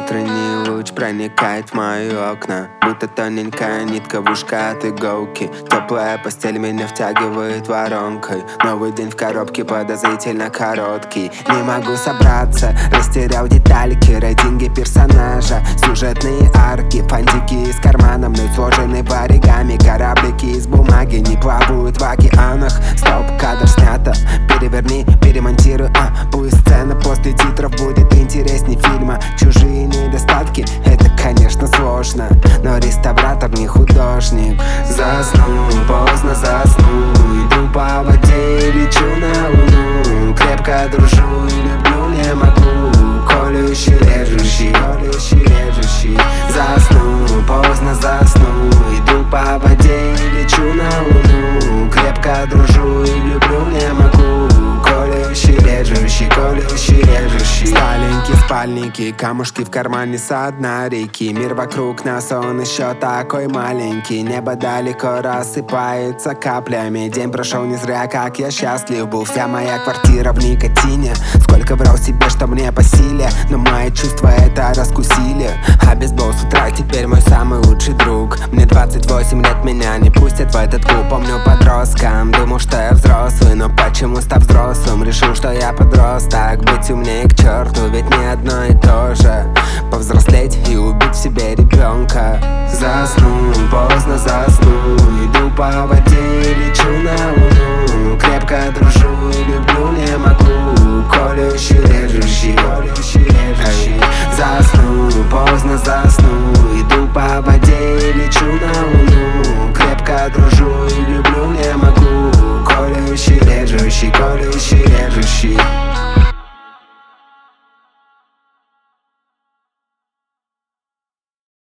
Утренний луч проникает в мои окна, будто тоненькая нитка в ушко от иголки. Теплая постель меня втягивает воронкой. Новый день в коробке подозрительно короткий. Не могу собраться, растерял детальки, рейтинги персонажа, сюжетные арки, фантики из кармана мной сложены в оригами. Кораблики из бумаги не плавают в океанах. Стоп, кадр снято, переверни, перемонтируй, пусть сцена после титров будет интересней фильма. Чужие недостатки, это, конечно, сложно, но реставратор не художник. Засну, поздно засну, иду по воде, лечу на луну. Крепко дружу и люблю, не могу. Колющий, режущий, колющий, режущий. Засну, поздно засну, иду по воде, лечу на луну. Крепко дружу и люблю, не могу. Колющий, режущий, колющий, режущий. Сталенькие спальники, камушки в кармане со дна реки. Мир вокруг нас, он еще такой маленький. Небо далеко рассыпается каплями. День прошел не зря, как я счастлив был. Вся моя квартира в никотине. Сколько врал себе, что мне по силе, но мои чувства это раскусили. А бейсбол с утра теперь мой самый лучший друг. Мне 28 лет, меня не пустят в этот клуб. Помню подростком, думал, что я взрослый, но почему, став взрослым, решил, что я подросток. Быть умнее к черту, ведь не одно и то же. Повзрослеть и убить в себе ребенка. Засну, поздно засну, иду по воде, лечу на луну. Крепко дружу и люблю, не могу. Колющий, режущий, колющий, режущий. Засну, поздно засну, иду по воде, лечу на луну. Крепко дружу и люблю, не могу. Колющий, режущий, колющий, режущий.